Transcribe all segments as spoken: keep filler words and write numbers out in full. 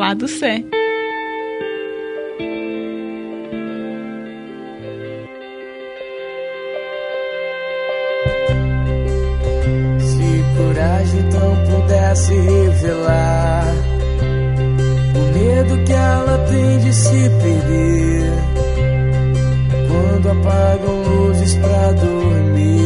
Lado C. Se coragem então pudesse revelar o medo que ela tem de se perder quando apagam luzes pra dormir.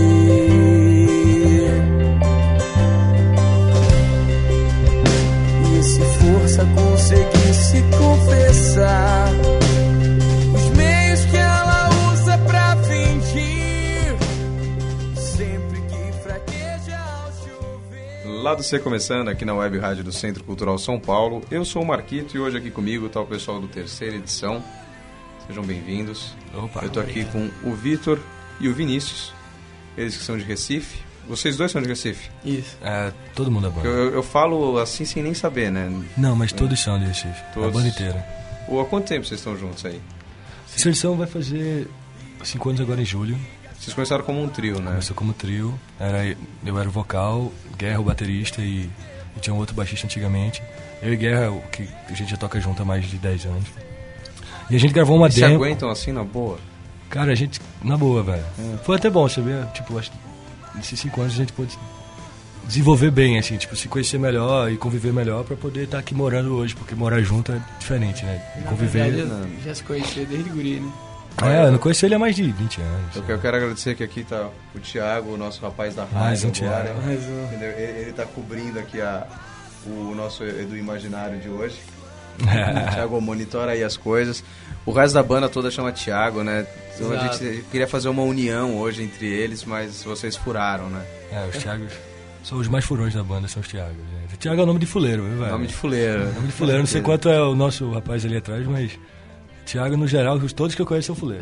E se força conseguisse confessar os meios que ela usa pra fingir, sempre que fraqueja ao chover. Lado C começando aqui na Web Rádio do Centro Cultural São Paulo. Eu sou o Marquito e hoje aqui comigo está o pessoal do terceira edição. Sejam bem-vindos. Opa, eu tô aqui com o Vitor e o Vinícius, eles que são de Recife. Vocês dois são de Recife? Isso. É, todo mundo é banda. Eu, eu, eu falo assim sem nem saber, né? Não, mas todos são de Recife. Todos. A banda inteira. Ou há quanto tempo vocês estão juntos aí? Essa edição vai fazer cinco anos agora em julho. Vocês começaram como um trio, né? Começou como trio. Era, eu era o vocal, Guerra o baterista e, e tinha um outro baixista antigamente. Eu e Guerra, o que a gente já toca junto há mais de dez anos. E a gente gravou uma e demo. se aguentam assim na boa? Cara, a gente, na boa, velho. É. Foi até bom, sabia? Tipo, acho que nesses cinco anos a gente pôde desenvolver bem, assim, tipo, se conhecer melhor e conviver melhor pra poder estar aqui morando hoje, porque morar junto é diferente, né? E conviver. Verdade, já se conhecia desde guri, né? É, eu não conheci ele há mais de vinte anos. Eu, eu quero agradecer que aqui tá o Thiago, o nosso rapaz da rádio. Mais um agora, Thiago. Mais um. Entendeu? Ele, ele tá cobrindo aqui a, o nosso Edu Imaginário de hoje. O Thiago monitora aí as coisas. O resto da banda toda chama Thiago, né? Então a gente queria fazer uma união hoje entre eles, mas vocês furaram, né? É, os Thiagos são os mais furões da banda, são os Thiagos. Gente. O Thiago é o nome de fuleiro, viu, velho? Nome de fuleiro. Nome de fuleiro, não sei quanto é o nosso rapaz ali atrás, mas Thiago, no geral, todos que eu conheço são fuleiros.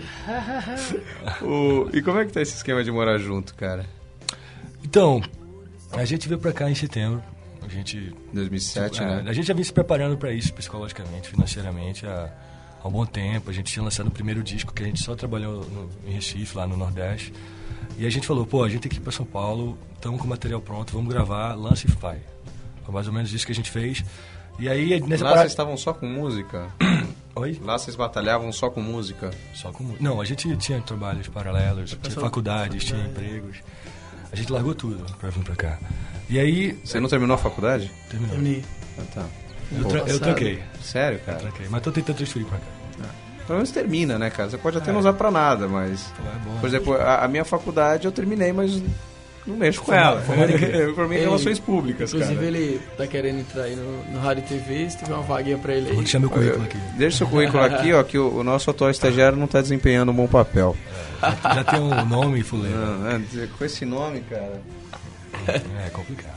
o... E como é que tá esse esquema de morar junto, cara? Então, a gente veio pra cá em setembro. A gente... dois mil e sete, é, né? A gente já vinha se preparando pra isso, psicologicamente, financeiramente, há, há um bom tempo. A gente tinha lançado o primeiro disco, que a gente só trabalhou no, em Recife, lá no Nordeste. E a gente falou, pô, a gente tem que ir pra São Paulo, estamos com o material pronto, vamos gravar, lança e faz. Foi mais ou menos isso que a gente fez. E aí, nessa Lá parada... vocês estavam só com música? Oi? Lá vocês batalhavam só com música? Só com música. Não, a gente tinha trabalhos paralelos, tinha faculdades, tinha empregos. A gente largou tudo pra vir pra cá. E aí... Você não terminou a faculdade? Terminou. Terminei. Ah, tá. Eu, tra eu tranquei. Sério, cara? Eu tranquei, mas tô tentando transferir pra cá. Pelo menos termina, né, cara? Você pode até é. não usar pra nada, mas... É bom, por exemplo, a, a minha faculdade eu terminei, mas não mexo com ela. Eu formei em relações públicas, inclusive, cara. Inclusive, ele tá querendo entrar aí no, no Rádio e T V, se tiver uma vaguinha pra ele aí. Vou deixar meu currículo aqui. Deixa seu currículo aqui, ó, que o, o nosso atual estagiário não tá desempenhando um bom papel. É, já, já tem um nome, fuleiro. Não, é, com esse nome, cara... É complicado.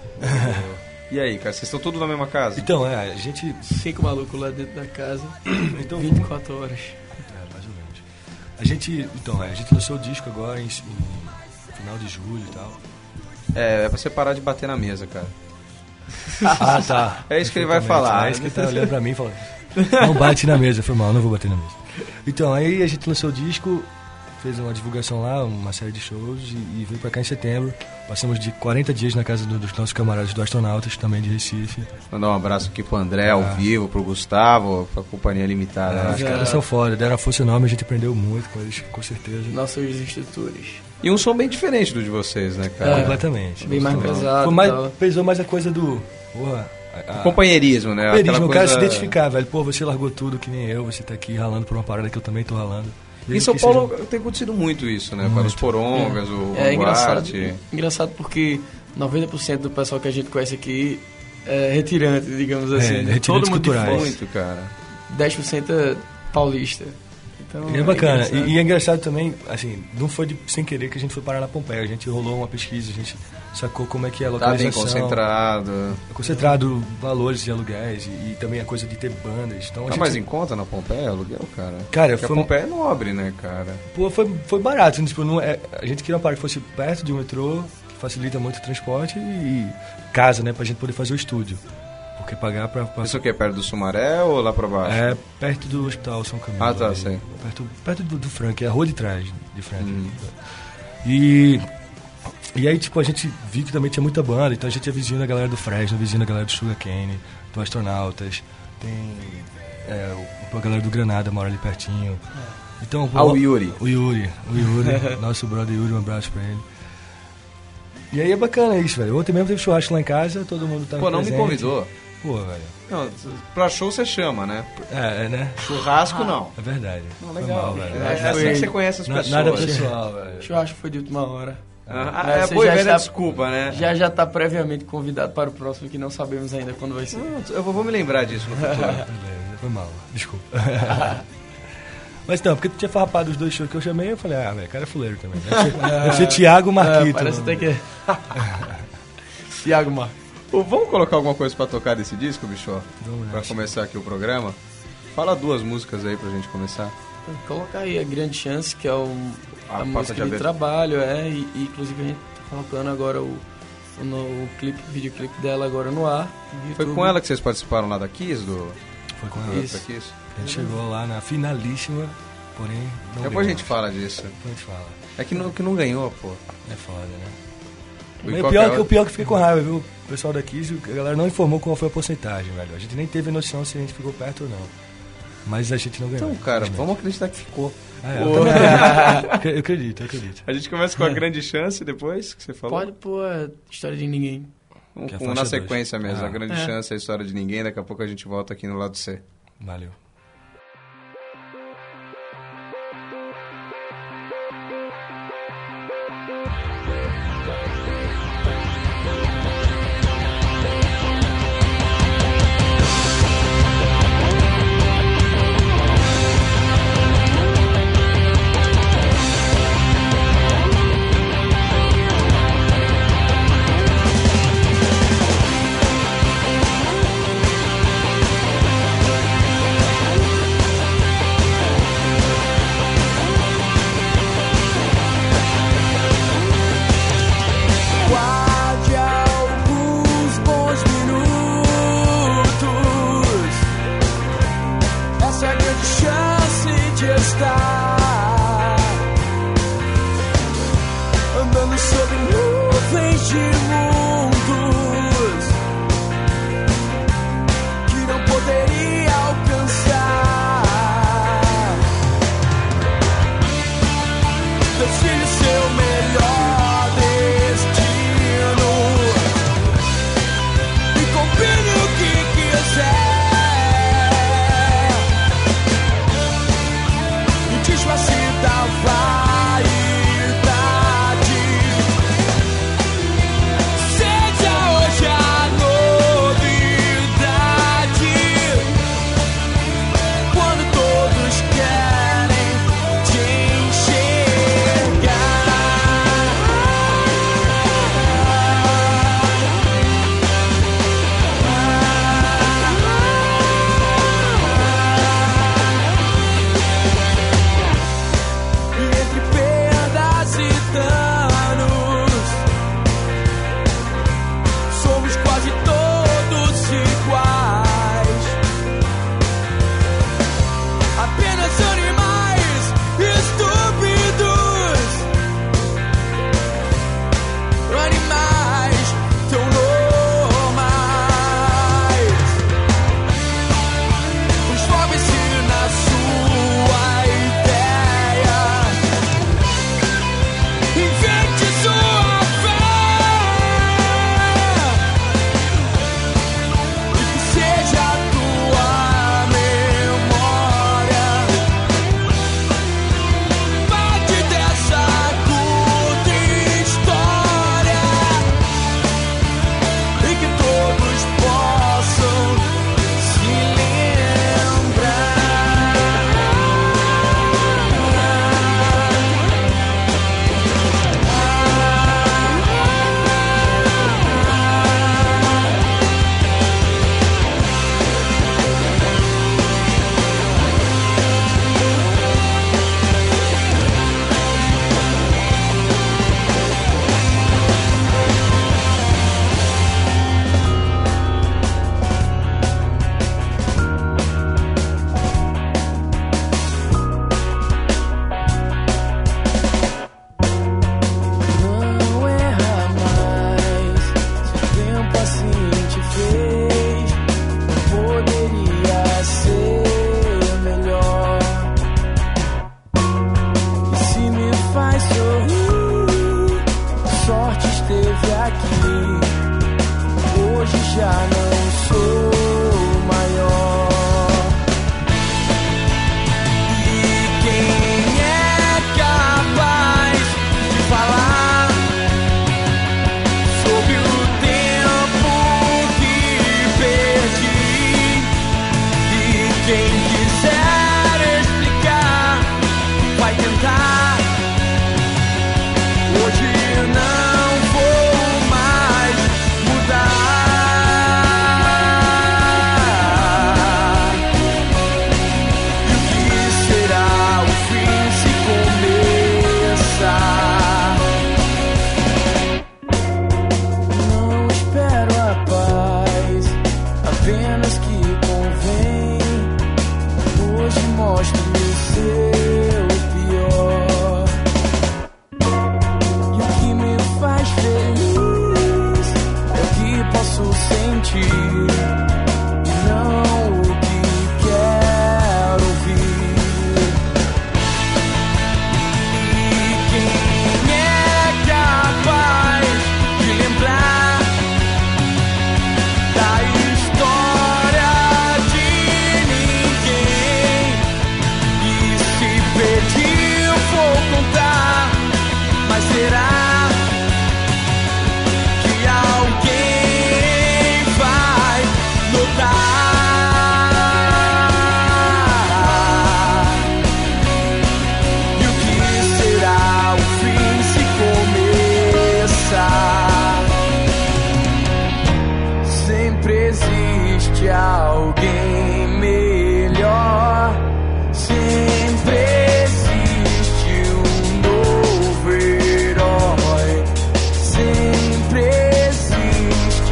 E aí, cara, vocês estão todos na mesma casa? Então, é, a gente... Cinco malucos lá dentro da casa, então, vinte e quatro horas. É, mais ou menos. A gente, então, é, a gente lançou o disco agora em, em final de julho e tal. É, é pra você parar de bater na mesa, cara. Ah, tá. É isso que ele vai falar. É isso que ele tá olhando pra mim e falando, não bate na mesa, foi mal, não vou bater na mesa. Então, aí a gente lançou o disco, fez uma divulgação lá, uma série de shows e, e veio pra cá em setembro. Passamos de quarenta dias na casa do, dos nossos camaradas do Astronautas, também de Recife. Mandar um abraço aqui pro André, ah. ao vivo, pro Gustavo, pra Companhia Limitada. Ah, né? os caras são foda, deram a força enorme, a gente aprendeu muito com eles, com certeza. Nossos instrutores. E um som bem diferente do de vocês, né, cara? É, completamente. Bem mais pesado. Mais, pesou mais a coisa do... Porra, a, a... companheirismo, né? Companheirismo, o cara coisa... se identificar, velho. Pô, você largou tudo que nem eu, você tá aqui ralando por uma parada que eu também tô ralando. Em São Paulo seja... tem acontecido muito isso, né? Muito. Para os porongas, é. o É engraçado, engraçado porque noventa por cento do pessoal que a gente conhece aqui é retirante, digamos assim. É, todo mundo culturais. Muito, cara. dez por cento é paulista. Então, e é bacana. É e, e é engraçado também, assim, não foi de, sem querer que a gente foi parar na Pompeia. A gente rolou uma pesquisa, a gente sacou como é que é a localização. Tá bem concentrado. Concentrado valores de aluguéis e, e também a coisa de ter bandas. Então, a tá gente... mais em conta na Pompeia, aluguel, cara? Cara, Porque foi... a Pompeia é nobre, né, cara? Pô, foi, foi barato. Tipo, não é... A gente queria uma parte que fosse perto de um metrô, que facilita muito o transporte, e casa, né, pra gente poder fazer o estúdio. Porque pagar pra... pra... Isso aqui é perto do Sumaré ou lá pra baixo? É perto do Hospital São Camilo. Ah, tá, ali, sei. Perto, perto do, do Frank, é a rua de trás de Frank. Hum. E... E aí, tipo, a gente viu que também tinha muita banda, então a gente é vizinho da galera do Fresno, vizinho da galera do Sugar Cane, do Astronautas, tem é, o, a galera do Granada mora ali pertinho. É. Então, ah, o Yuri. O Yuri, o Yuri, nosso brother Yuri, um abraço pra ele. E aí é bacana isso, velho. Ontem mesmo teve churrasco lá em casa, todo mundo tava Pô, não presente. me convidou. Pô, velho. Não, pra show você chama, né? É, é né? Churrasco ah, não. É verdade. Não, legal. Foi mal, velho. É, é assim que você conhece as pessoas. Nada pessoal, velho. Churrasco foi de última hora. Ah, é boa e velha está, desculpa, né? Já já tá previamente convidado para o próximo, que não sabemos ainda quando vai ser. Não, eu vou me lembrar disso no futuro. Foi mal, desculpa. Mas não, porque tu tinha farrapado os dois shows que eu chamei, eu falei, ah, velho, cara é fuleiro também. Deve ser, deve ser Thiago Marquito. É, parece até que... Thiago Marquito. Vamos colocar alguma coisa pra tocar desse disco, bicho? Vamos pra começar aqui o programa. Fala duas músicas aí pra gente começar. Coloca aí A Grande Chance, que é o, a, a música de, de trabalho, é, e, e inclusive a gente tá colocando agora o, o, no, o clipe, o videoclipe dela agora no ar. No Foi com ela que vocês participaram lá da Kiss? Do... Foi com ela. Isso. Da Kiss? A gente chegou lá na finalíssima, porém não Depois ganhou. a gente fala disso. Depois a gente fala. É que não, que não ganhou, pô. É foda, né? E o pior, é que, o pior é que fiquei com raiva, viu? O pessoal da Kiss, a galera não informou qual foi a porcentagem, velho. A gente nem teve noção se a gente ficou perto ou não. Mas a gente não ganhou. Então, cara, vamos acreditar que ficou. Ah, é, eu, acredito, eu acredito, eu acredito. A gente começa com A Grande Chance depois, que você falou? Pode pôr a História de Ninguém. Um, é um na sequência dois. mesmo, ah. A Grande é. Chance, A História de Ninguém. Daqui a pouco a gente volta aqui no lado C. Valeu. Vai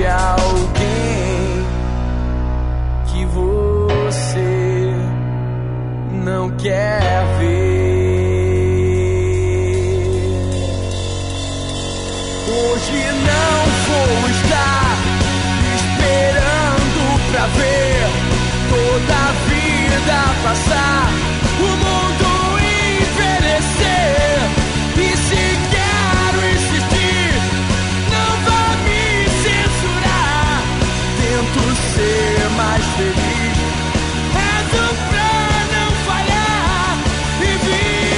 existe alguém que você não quer ver. Hoje não vou estar esperando pra ver toda a vida passar, o mundo envelhecer. E se quero insistir, não vá me censurar. Tento ser mais feliz, rezo pra não falhar e viver.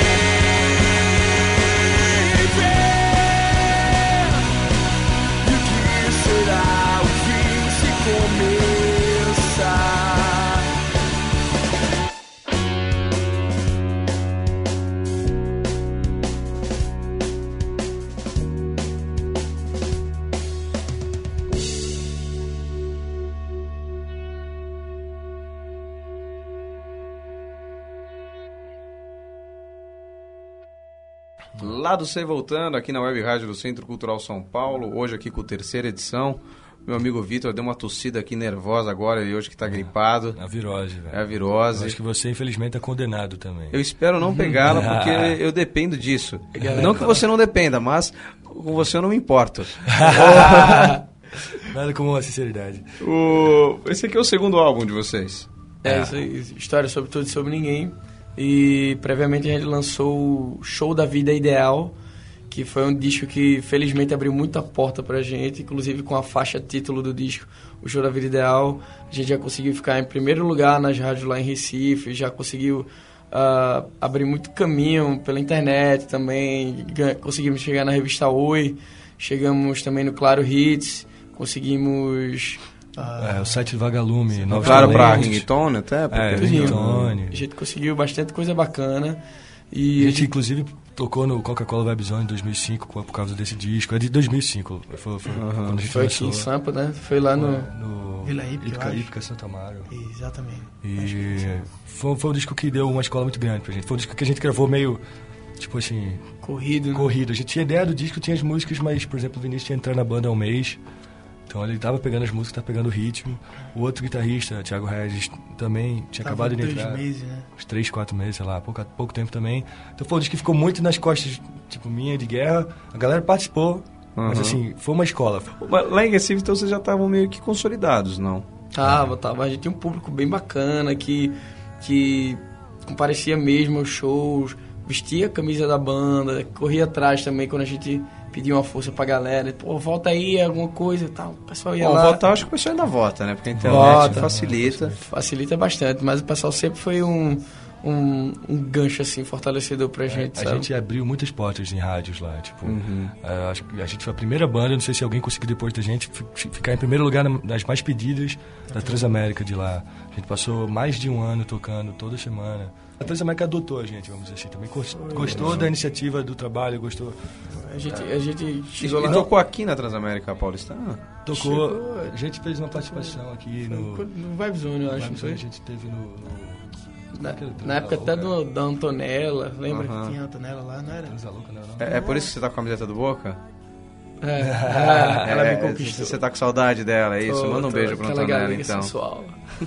E o que será o fim se começar? Lado C voltando aqui na Web Rádio do Centro Cultural São Paulo, hoje aqui com a terceira edição. Meu amigo Vitor deu uma tossida aqui nervosa agora, ele hoje que tá gripado. É a virose, velho. É a virose. Eu acho que você, infelizmente, é condenado também. Eu espero não pegá-la, porque eu dependo disso. Não que você não dependa, mas com você eu não me importo. Nada como a sinceridade. O... Esse aqui é o segundo álbum de vocês. É, é. Isso aí, história sobre tudo e sobre ninguém. E previamente a gente lançou o Show da Vida Ideal, que foi um disco que felizmente abriu muita porta pra gente, inclusive com a faixa título do disco, o Show da Vida Ideal. A gente já conseguiu ficar em primeiro lugar nas rádios lá em Recife, já conseguiu uh, abrir muito caminho pela internet também, conseguimos chegar na revista Oi, chegamos também no Claro Hits, conseguimos... Ah, é, o site Vagalume, Novos Claro para Ringtone até? É, Ringtone. A gente conseguiu bastante coisa bacana. E a gente, inclusive, tocou no Coca-Cola Web Zone em dois mil e cinco por causa desse disco. É de dois mil e cinco. Foi, foi, uhum. quando a gente foi aqui em Sampa, né? Foi lá no... no Vila Ípica, Ípica, Santa Amaro. Exatamente. E foi, foi um disco que deu uma escola muito grande pra gente. Foi um disco que a gente gravou meio... Tipo assim... Corrido, né? Corrido. A gente tinha ideia do disco, tinha as músicas, mas, por exemplo, o Vinícius tinha entrado na banda há um mês. Então ele tava pegando as músicas, tava pegando o ritmo. O outro guitarrista, Thiago Regis, também tinha tava acabado de dois entrar. Meses, né? Uns três, quatro meses, sei lá, pouco, pouco tempo também. Então foi um disco que ficou muito nas costas, tipo, minha, de guerra. A galera participou, uhum. mas assim, foi uma escola. Mas lá em Recife, então vocês já estavam meio que consolidados, não? Tava, tava. A gente tinha um público bem bacana, que, que comparecia mesmo aos shows, vestia a camisa da banda, corria atrás também quando a gente... pedir uma força pra galera, pô, volta aí, alguma coisa e tal. O pessoal ia Bom, lá. Votar, acho que o pessoal ainda vota, né? Porque a internet vota, facilita. Facilita bastante, mas o pessoal sempre foi um, um, um gancho, assim, fortalecedor pra gente, é, sabe? A gente abriu muitas portas em rádios lá, tipo, uhum. a, acho que a gente foi a primeira banda, não sei se alguém conseguiu depois da gente, ficar em primeiro lugar nas mais pedidas da Transamérica de lá. A gente passou mais de um ano tocando toda semana. A Transamérica adotou a gente, vamos dizer assim, também gostou, gostou da iniciativa, do trabalho, gostou... A gente, a gente chegou lá. E tocou aqui na Transamérica Paulistana? Tocou. Chegou, a gente fez uma participação aqui no... No Vibe Zone, eu acho, não foi? A gente teve no... no na, na época até do, da Antonella, lembra? Uhum. Que tinha a Antonella lá, não era? Louca, não, não. É, é por isso que você tá com a camiseta do Boca? É, é ela é, me conquistou. Você tá com saudade dela, é isso? Tô, Manda um beijo pra Antonella, então. Sensual.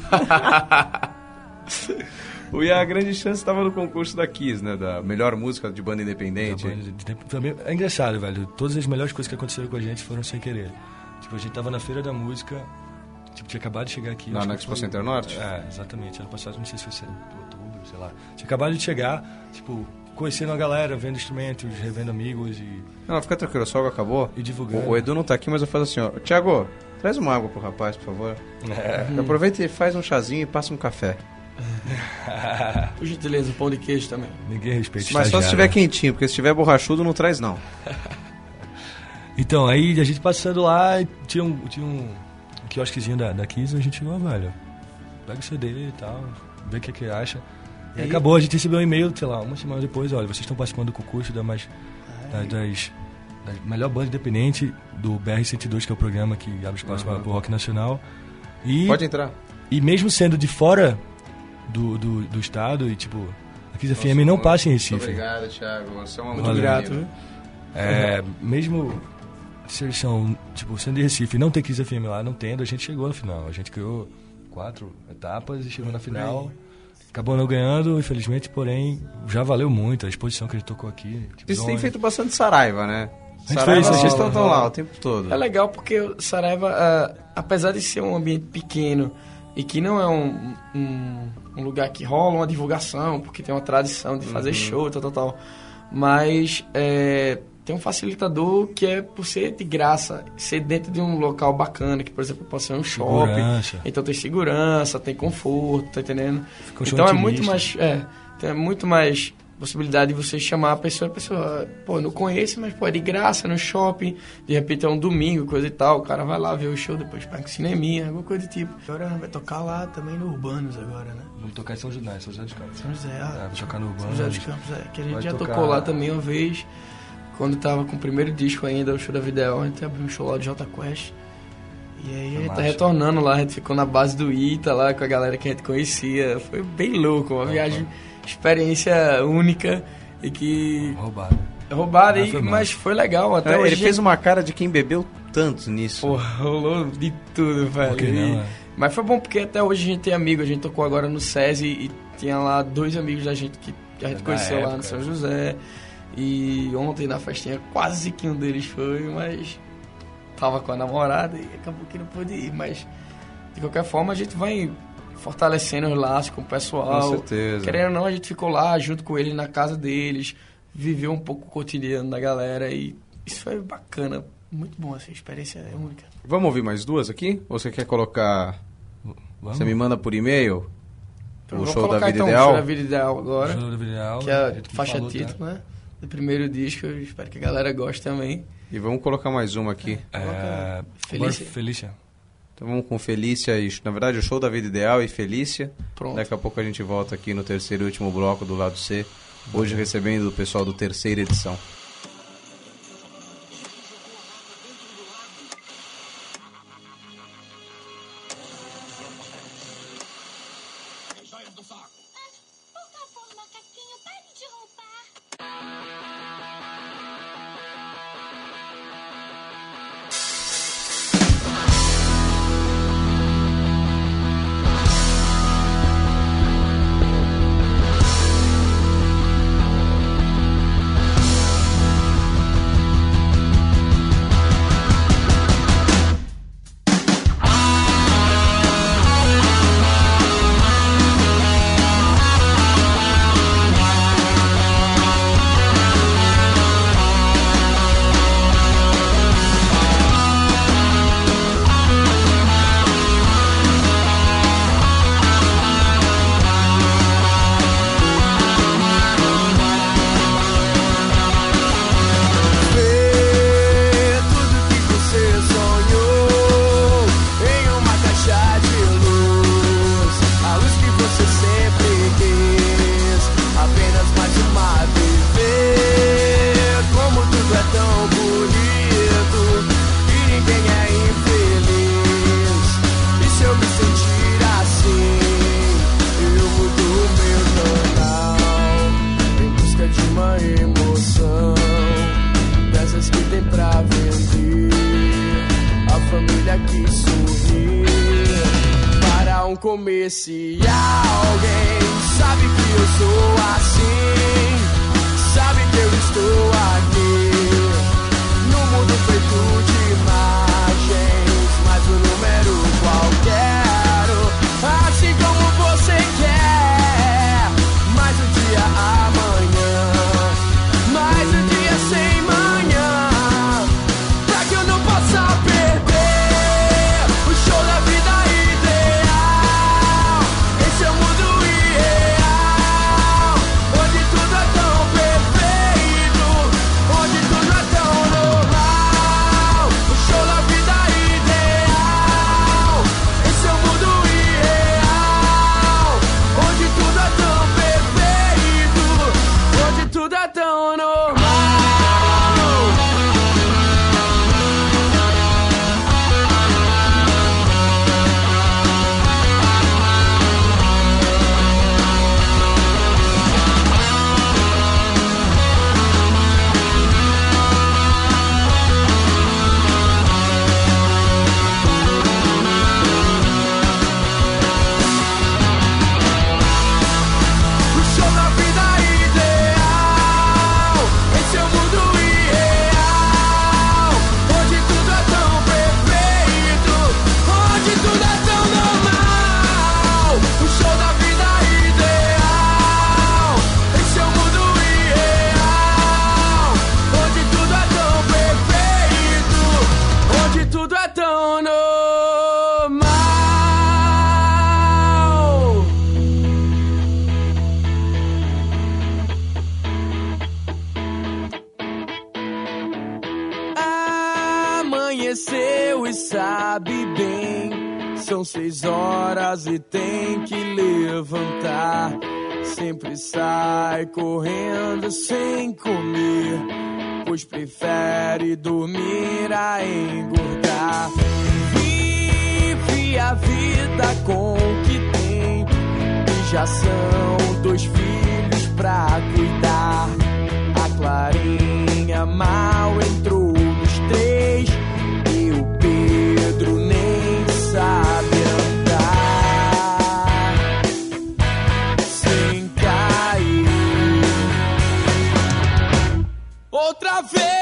E a grande chance estava no concurso da Kiss, né? Da melhor música de banda independente. Banda de, também é engraçado, velho. Todas as melhores coisas que aconteceram com a gente foram sem querer. Tipo, a gente tava na Feira da Música, tipo, tinha acabado de chegar aqui. Na, na Expo Center Norte? É, exatamente. Ano passado, não sei se foi outubro, sei lá. Tinha acabado de chegar, tipo, conhecendo a galera, vendo instrumentos, revendo amigos e... Não, fica tranquilo, o sol acabou. E divulgando. O, o Edu não tá aqui, mas eu faço assim, ó. Thiago, traz uma água pro rapaz, por favor. É. Aproveita e faz um chazinho e passa um café. Por gentileza, um pão de queijo também. Ninguém respeita. Mas só se estiver quentinho, porque se estiver borrachudo não traz não. Então, aí a gente passando lá, tinha um, tinha um quiosquezinho da, da Kiss, a gente, ó, velho, pega o C D e tal, vê o que que acha. E, e acabou, a gente recebeu um e-mail, sei lá, uma semana depois, olha, vocês estão participando do concurso da mais, da, das, da melhor banda independente do B R cento e dois, que é o programa que abre espaço uhum. para o rock nacional. E, pode entrar. E mesmo sendo de fora do, do, do estado, e tipo, a Kiss F M não passa em Recife. Muito obrigado, Thiago, você é uma muito grato. Né? É, mesmo vocês são, tipo, sendo de Recife e não ter Kiss F M lá, não tendo, a gente chegou no final. A gente criou quatro etapas e chegou na final. Acabou não ganhando, infelizmente, porém, já valeu muito a exposição que a gente tocou aqui. Vocês têm feito bastante Saraiva, né? A gente Saraiva, fez, vocês ó, estão lá o tempo todo. É legal porque o Saraiva, uh, apesar de ser um ambiente pequeno e que não é um, um, um lugar que rola uma divulgação, porque tem uma tradição de fazer uhum. show, tal, tal, tal, mas é, tem um facilitador que é por ser de graça, ser dentro de um local bacana, que, por exemplo, pode ser um shopping. Segurança. Então tem segurança, tem conforto, tá entendendo? Ficou então é muito mais... É, tem muito mais possibilidade de você chamar a pessoa, a pessoa, pô, não conheço, mas pô, é de graça no shopping, de repente é um domingo, coisa e tal, o cara vai lá ver o show, depois pega um cineminha, alguma coisa do tipo. Agora vai tocar lá também no Urbanos agora, né? Vamos tocar em São José, São José dos Campos. São José, ah. É, vai tocar no Urbanos. São José dos Campos, é, que a gente vai já tocar... tocou lá também uma vez, quando tava com o primeiro disco ainda, o show da Videal, a gente abriu um show lá de Jota Quest. E aí a gente tá retornando lá, a gente ficou na base do Ita lá com a galera que a gente conhecia. Foi bem louco, uma viagem, experiência única e que... Roubada. Roubada, ah, foi mas foi legal. Até é, hoje ele fez uma cara de quem bebeu tanto nisso. Porra, rolou de tudo, velho. Por que não, é? Mas foi bom porque até hoje a gente tem amigo. A gente tocou agora no SESI e tinha lá dois amigos da gente que, que a gente é conheceu época, lá no São José. E ontem na festinha quase que um deles foi, mas... tava com a namorada e acabou que não pôde ir, mas de qualquer forma a gente vai fortalecendo os laços com o pessoal. Com certeza. Querendo ou não, a gente ficou lá junto com eles na casa deles, viveu um pouco o cotidiano da galera e isso foi bacana, muito bom, essa experiência é única. Vamos ouvir mais duas aqui? Ou você quer colocar... Vamos. Você me manda por e-mail? Então, o show show colocar, da Vida então, Ideal? O show da Vida Ideal agora, o show da Vida Ideal, que é a que faixa falou, título, tá? né? Do primeiro disco, eu espero que a galera goste também. E vamos colocar mais uma aqui. É, Felícia. Felícia. Então vamos com Felícia e... Na verdade, o show da Vida Ideal e Felícia. Pronto. Daqui a pouco a gente volta aqui no terceiro e último bloco do lado C. Hoje recebendo o pessoal do terceira edição. Se alguém sabe que eu sou assim, sabe que eu estou aqui no mundo feito de imagens, mas um número qualquer, assim como você quer. Mais um dia amanhã, mais um dia sem manhã, pra que eu não possa perder o show da vida ideal. Esse é o mundo irreal, onde tudo é tão perfeito, onde tudo é tão normal. e sabe bem. São seis horas e tem que levantar. Sempre sai correndo sem comer, pois prefere dormir a engordar. Vive a vida com o que tem, e já são dois filhos pra cuidar. A Clarinha mal entrou nos três, e o Pedro nem sabe andar sem cair. Outra vez.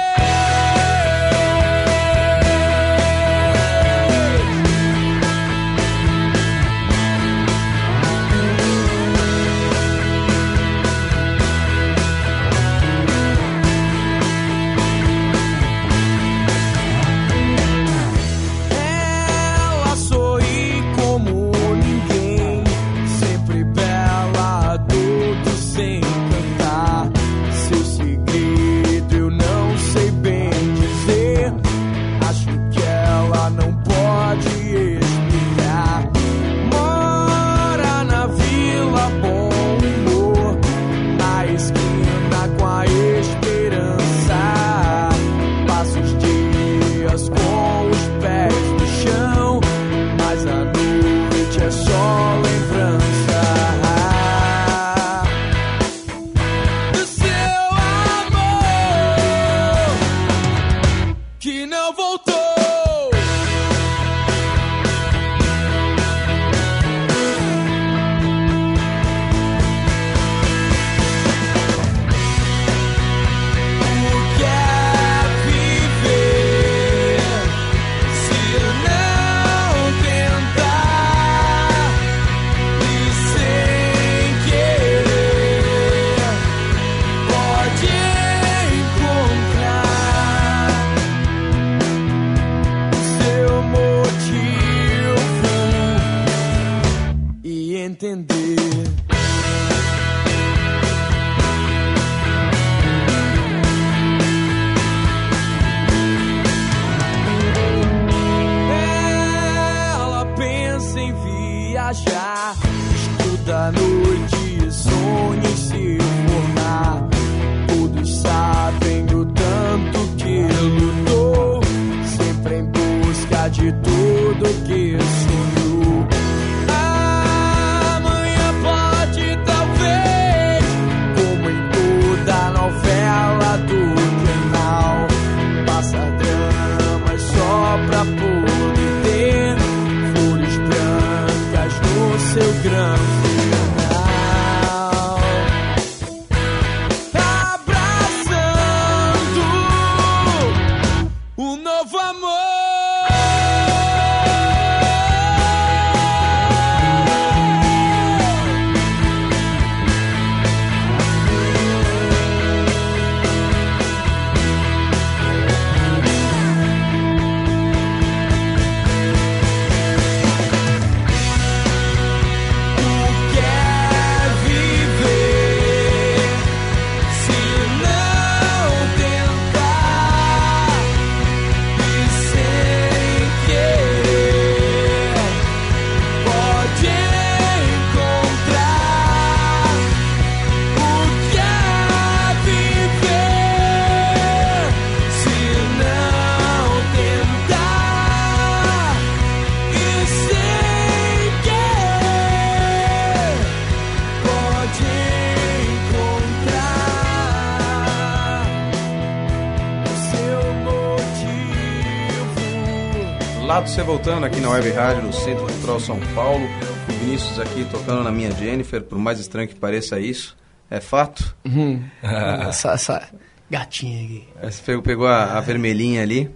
Você voltando aqui na Web Rádio do Centro Cultural São Paulo, o Vinícius aqui tocando na minha Jennifer, por mais estranho que pareça isso, é fato. Uhum. essa, essa gatinha aqui. Você pegou a, a vermelhinha ali.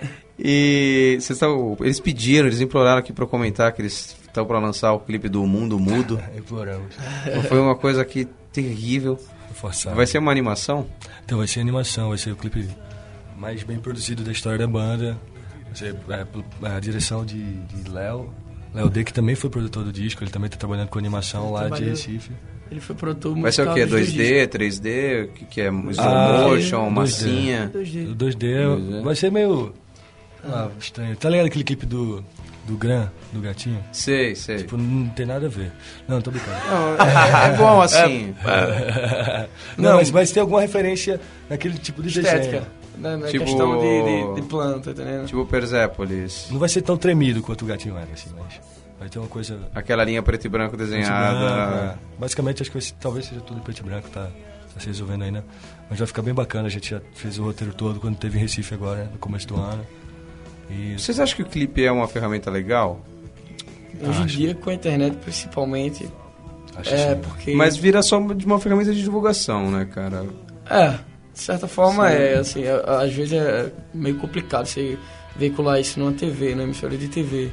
E vocês tavam, eles pediram, eles imploraram aqui para comentar que eles estão para lançar o clipe do Mundo Mudo. Imploramos. Foi uma coisa aqui terrível. Forçado. Vai ser uma animação? Então vai ser animação, vai ser o clipe mais bem produzido da história da banda. Vai ser é, a direção de, de Léo. Léo D, que também foi produtor do disco, ele também está trabalhando com animação lá de Recife. Ele foi produtor musical. Vai ser o quê? dois D, três D? O que, que é? Slow ah, motion, massinha? dois D. O dois D, dois D vai ser meio... Ah, estranho. Tá ligado aquele clipe do, do Gran, do gatinho? Sei, sei. Tipo, não tem nada a ver. Não, tô brincando. Não, é, é bom assim. É. Não, não mas, mas tem alguma referência naquele tipo de estética. desenho. Na, na tipo, questão de, de, de planta, entendeu? Tipo Persépolis. Não vai ser tão tremido quanto o gatinho era, assim, mas vai ter uma coisa... Aquela linha preto e branco desenhada. Preto e branco, é. Basicamente, acho que vai, talvez seja tudo preto e branco, tá, tá se resolvendo aí, né? Mas vai ficar bem bacana, a gente já fez o roteiro todo quando teve em Recife agora, né? No começo do ano. E... Vocês acham que o clipe é uma ferramenta legal? Hoje em dia, com a internet principalmente, acho é sim, porque... Mas vira só de uma ferramenta de divulgação, né, cara? É, de certa forma Sim. é, assim, é, às vezes é meio complicado você veicular isso numa T V, numa emissora de T V,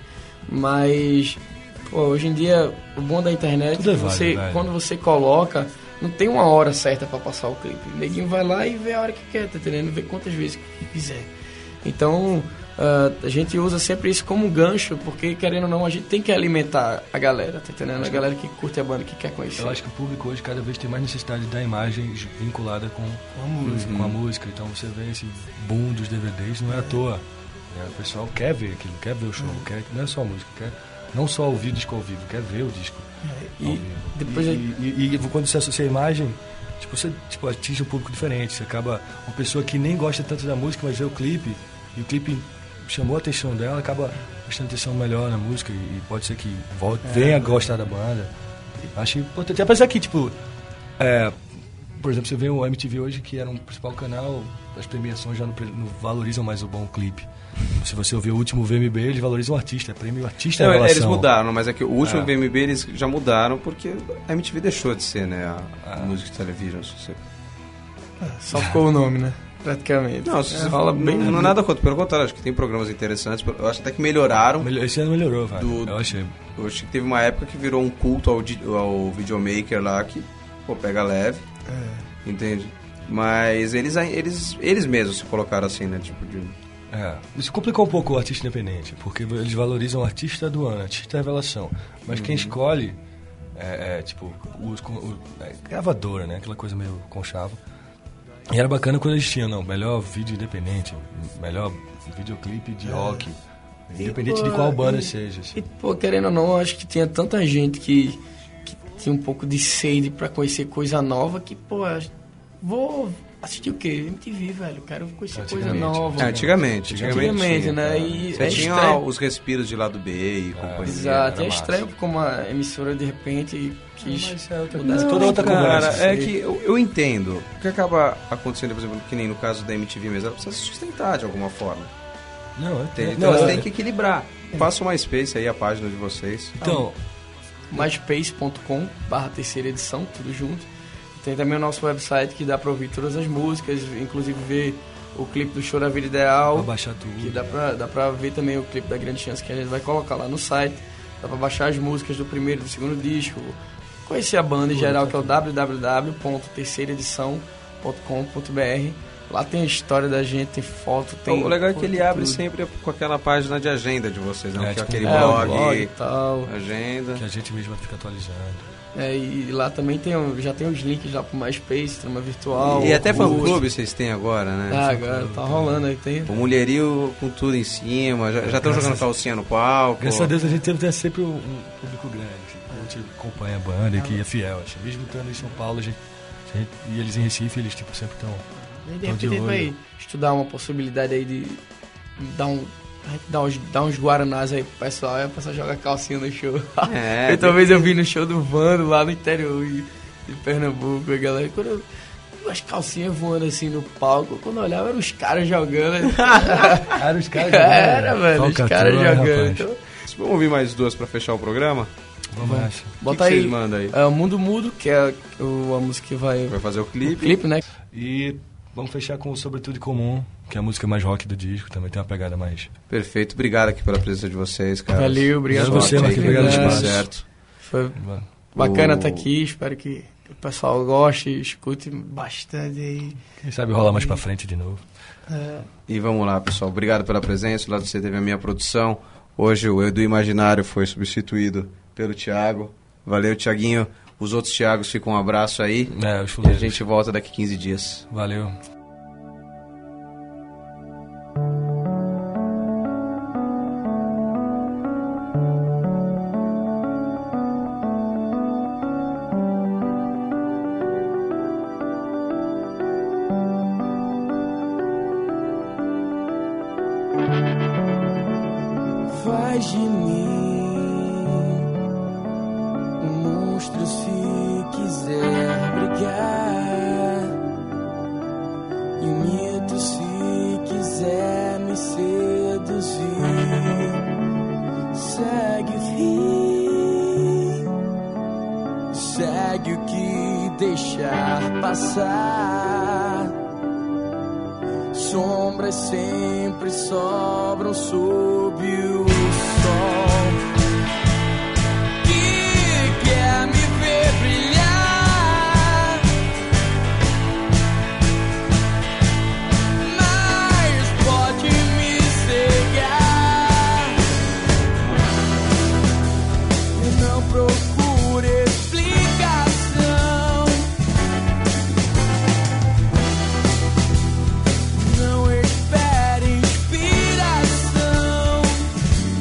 mas, pô, hoje em dia, o bom da internet, Tudo é você, válido, quando você coloca, não tem uma hora certa pra passar o clipe, o neguinho vai lá e vê a hora que quer, tá entendendo? Vê quantas vezes quiser. Então, uh, a gente usa sempre isso como um gancho, porque, querendo ou não, a gente tem que alimentar a galera, tá entendendo? A galera que curte a banda, que quer conhecer. Eu acho que o público hoje cada vez tem mais necessidade da imagem vinculada com, Com a música. com a música. Então você vê esse boom dos D V Ds, não é à toa. É, o pessoal quer ver aquilo, quer ver o show, quer, não é só a música, quer não só ouvir o disco ao vivo, quer ver o disco E ao vivo. depois e, é- e, e, e quando você associa a imagem, tipo, você tipo, atinge um público diferente. Você acaba, uma pessoa que nem gosta tanto da música, mas vê o clipe, e o clipe chamou a atenção dela, acaba prestando atenção melhor na música, e, e pode ser que volte, É. venha a gostar da banda. Acho importante. Apesar que, tipo, é, por exemplo, você vê o M T V hoje, que era um principal canal, as premiações já não, pre- não valorizam mais o bom clipe. Se você ouvir o último V M B, eles valorizam o artista, é prêmio artista Não, revelação. eles mudaram, mas é que o último É. V M B eles já mudaram porque a M T V deixou de ser, né, a, a É. música de televisão. Se você... Só ficou o nome, né? Praticamente. Não, se É, você rola não, bem. não é nada contra, pelo contrário, acho que tem programas interessantes, eu acho até que melhoraram. Melhor- Esse ano melhorou, vai. Do- Eu achei. Eu acho que teve uma época que virou um culto ao, di- ao videomaker lá, que, pô, pega leve, É. entende? Mas eles, eles, eles mesmos se colocaram assim, né, tipo de... É, isso complicou um pouco o artista independente, porque eles valorizam o artista do ano, artista revelação. Mas quem escolhe é, é, tipo, os, o, é, gravadora, né? Aquela coisa meio conchava. E era bacana quando eles tinham, não, melhor vídeo independente, melhor videoclipe de rock, independente pô, de qual banda e- seja. Assim. E, pô, querendo ou não, eu acho que tinha tanta gente que, que tinha um pouco de sede pra conhecer coisa nova que, pô, eu vou assistir o quê? M T V, velho. Quero conhecer coisa Antigamente. nova. É, antigamente, antigamente, Antigamente, tinha, né? cara. E Você é tinha estranho. os respiros de lado B e companhia. Exato, era é massa. estranho como a emissora de repente quis Mas é outra mudar coisa, essa toda outra Cara, conversa. é que eu, eu entendo. O que acaba acontecendo, por exemplo, que nem no caso da M T V mesmo, ela precisa se sustentar de alguma forma. Não, é, Entende? não, Então elas é- têm que equilibrar. Faça uma space aí, a página de vocês. Então, myspace ponto com barra terceira edição, tudo junto. Tem também o nosso website que dá pra ouvir todas as músicas, inclusive ver o clipe do Show da Vida Ideal. pra baixar tudo. Que dá pra, dá pra ver também o clipe da Grande Chance que a gente vai colocar lá no site. Dá pra baixar as músicas do primeiro e do segundo disco. Conhecer a banda em geral, que é o w w w ponto terceira edição ponto com ponto b r. Lá tem a história da gente, tem foto, tem... Então, o legal é que ele tem abre tudo. sempre com aquela página de agenda de vocês, né? É, Que é tipo, aquele É, o blog, blog e tal. agenda. Que a gente mesmo fica atualizando. É, e lá também tem, o- já tem os links lá pro MySpace, trama virtual. E até Orkut. fã-clube vocês têm agora, né? Ah, agora tá rolando aí, tem. O mulherio com tudo em cima, já estão Graças- jogando calcinha no palco. Graças a Deus a gente teve, tem sempre um, um público grande. A gente acompanha a banda e que é fiel. Assim. Mesmo estando em São Paulo, a gente, a gente- e eles em Recife, eles tipo, sempre estão... E de Tô de repente a gente vai olho. estudar uma possibilidade aí de dar um. a gente Dar uns, dar uns guaranás aí pro pessoal, aí o pessoal joga calcinha no show. É, eu, talvez eu vi no show do Vando lá no interior de, de Pernambuco, a galera. Quando eu, as calcinhas voando assim no palco, quando eu olhava eram os caras jogando. Era os caras Era, velho, os caras jogando. Rapaz. Então, Vamos ouvir mais duas pra fechar o programa? Vamos nessa. bota que que aí. vocês mandam aí? É o Mundo Mudo, que é o- a música que vai. Vai fazer o O clipe. clipe, né? E vamos fechar com o Sobretudo Comum, que é a música mais rock do disco, também tem uma pegada mais... Perfeito, obrigado aqui pela presença de vocês, cara. Valeu, obrigado Obrigado a você, Sorte aí, Marquinhos, obrigado que pelo dê espaço. certo. Foi bacana O- estar aqui, espero que o pessoal goste, escute bastante aí. Quem sabe rolar mais pra frente de novo. É, E vamos lá, pessoal. Obrigado pela presença. Lá você teve a minha produção. Hoje o Edu Imaginário foi substituído pelo Thiago. Valeu, Thiaguinho. Os outros Thiagos ficam um abraço aí. É, os E a fuleiros. gente volta daqui quinze dias. Valeu. faz de mim um monstro se quiser brigar, e um mito se quiser me seduzir. Segue o fim, segue o que deixar passar. Sombras sempre sobram sob o sol que quer me ver brilhar, mas pode me cegar. Eu não procuro explicação, não espere inspiração.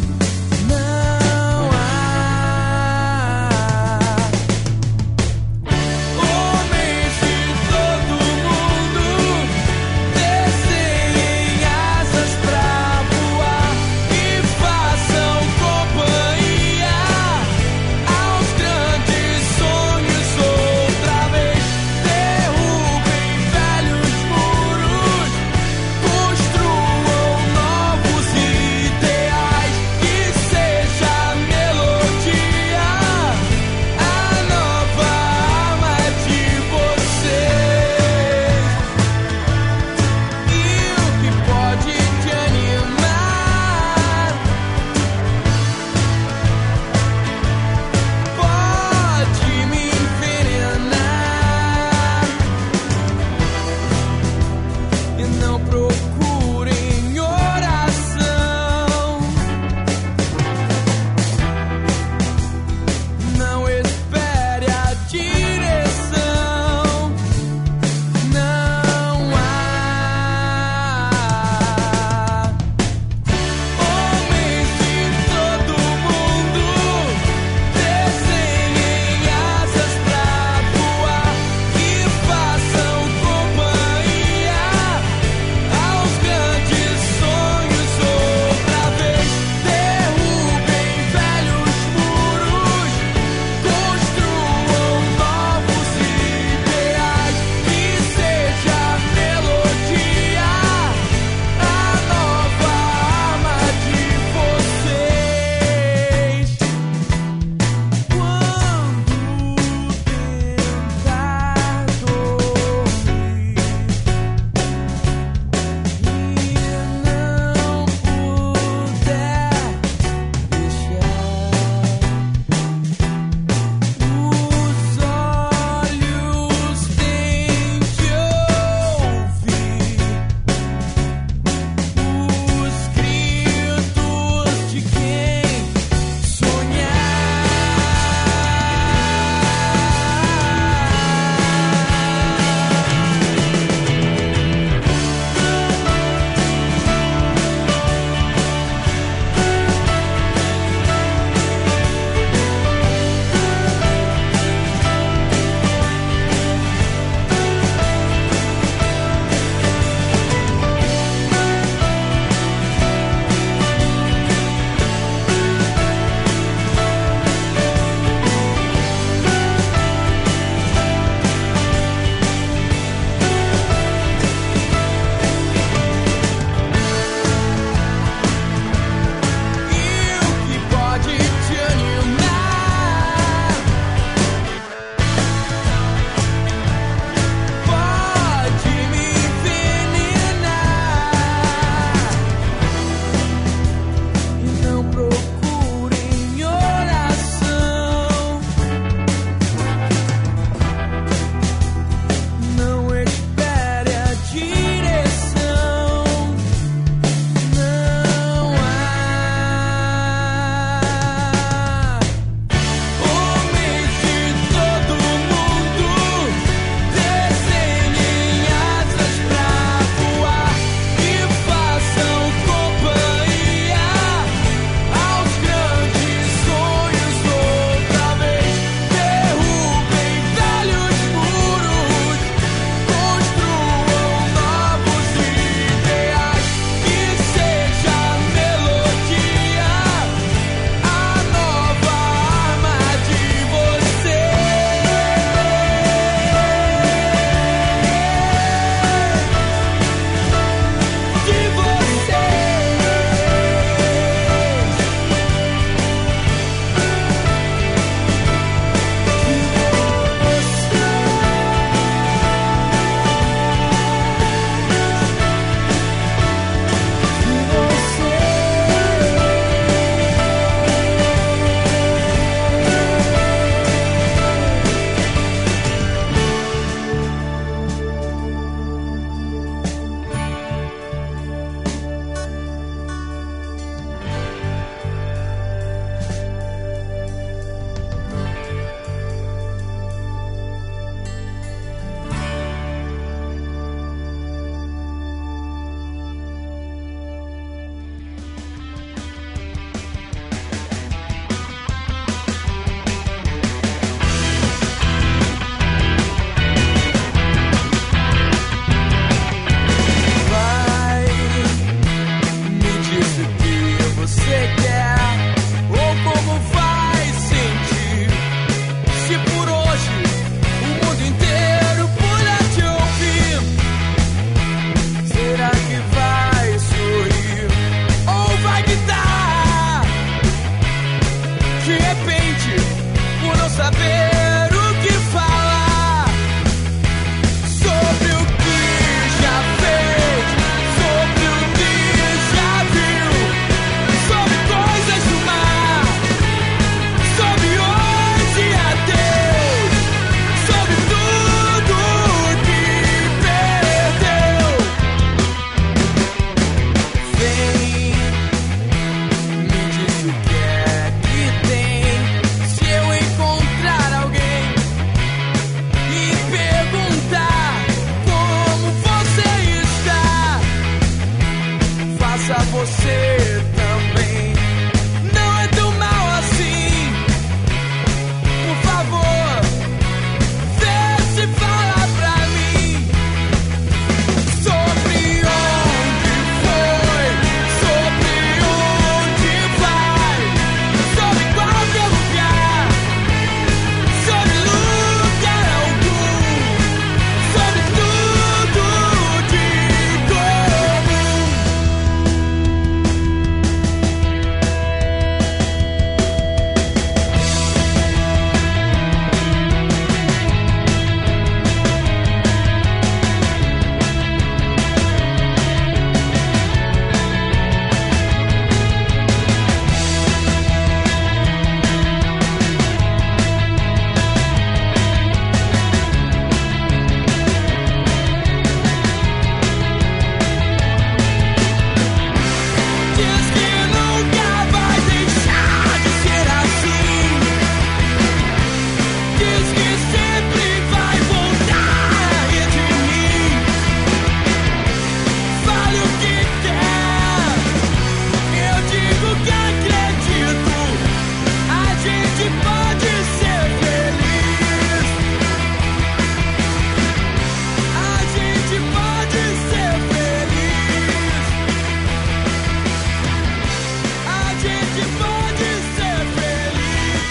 gente pode ser feliz.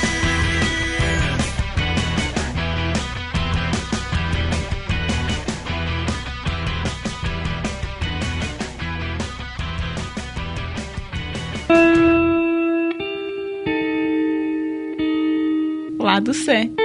Lado C.